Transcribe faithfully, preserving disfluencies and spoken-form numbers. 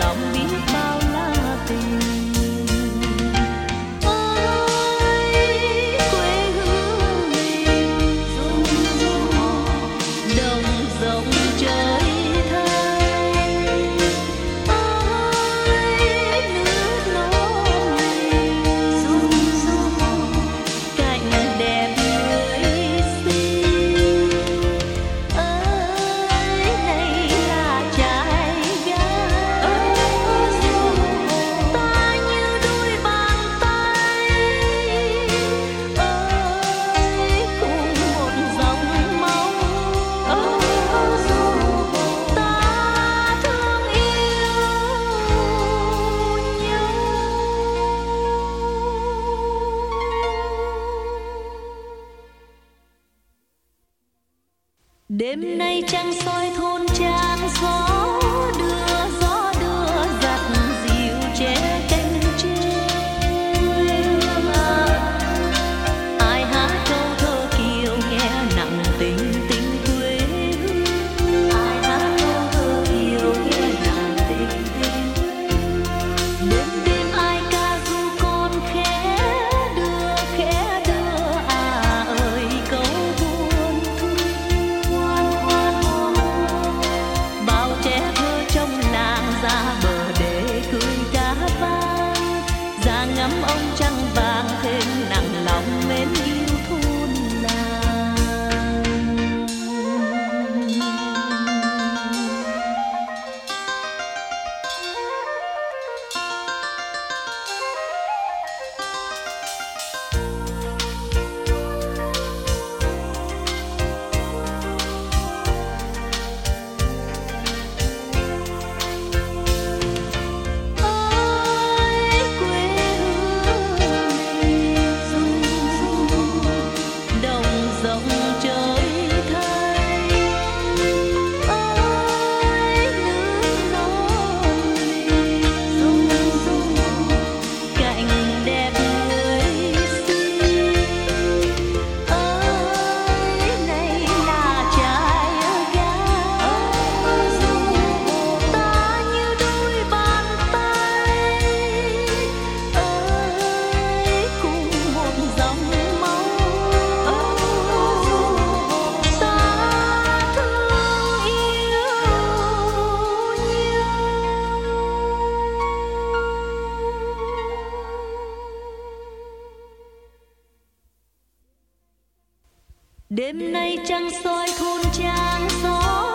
lòng biết bao la tình. Ôi quê hương mình rung rung đồng rộng trời thay. Ôi nước non mình rung rung cảnh đẹp người xinh. Ơi này là trái gái ta như đôi bàn tay. Ơi cùng một dòng máu ta thương yêu nhau. Đêm nay trăng soi thôn trang, gió đưa gió đưa giặt dịu che cánh trên. Ai hát câu thơ kiều nghe nặng tình tình quê hương. Ai hát câu thơ kiều nghe nặng tình tình. Đêm đêm ai ca ru con khẽ đưa khẽ đưa à ơi câu buồn thương ngoan ngoan ngoan. Bao trẻ thơ trong làng ra bờ để cười cá vang, ra ngắm ông trăng vàng thêm nặng lòng mến yêu thôn làng. Ôi quê hương mình rung rung đồng rộng trời thay. Ôi nước non mình rung rung cảnh đẹp người xinh. Ơi này là trái gái ta như đôi bàn tay. Ơi cùng một dòng máu ta thương yêu nhau. Đêm nay trăng soi thôn trang, gió